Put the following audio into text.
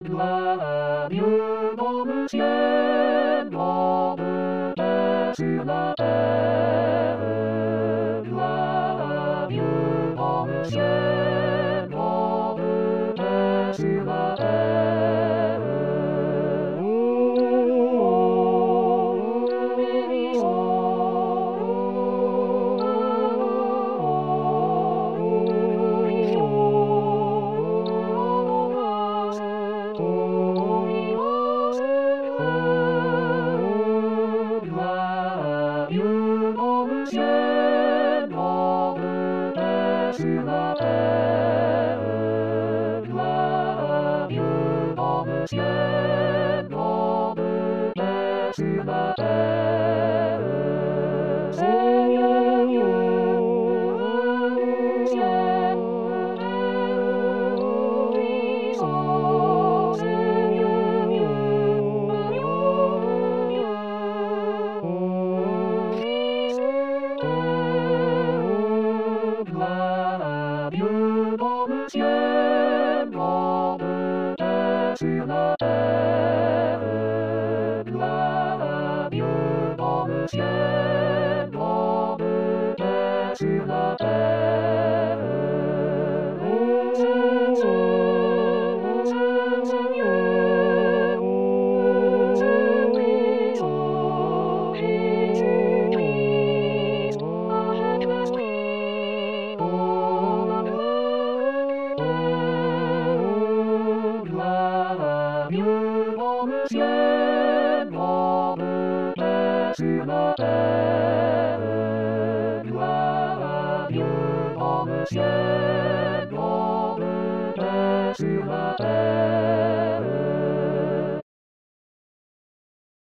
Joyeux dans le ciel, dans le paix sur la terre. Joyeux dans le ciel, dans le paix sur la terre. Joyeux dans le ciel, dans le paix sur la terre. Joyeux dans le ciel, dans le paix sur la terre. Seigneur Dieu du ciel, obéissons, Seigneur Dieu, Joyeux dans le ciel, dans le paix sur la terre. Joyeux dans le ciel, dans le paix sur la terre. Joyeux dans le ciel, dans le paix sur la terre. Joyeux dans le ciel, dans le paix sur la terre.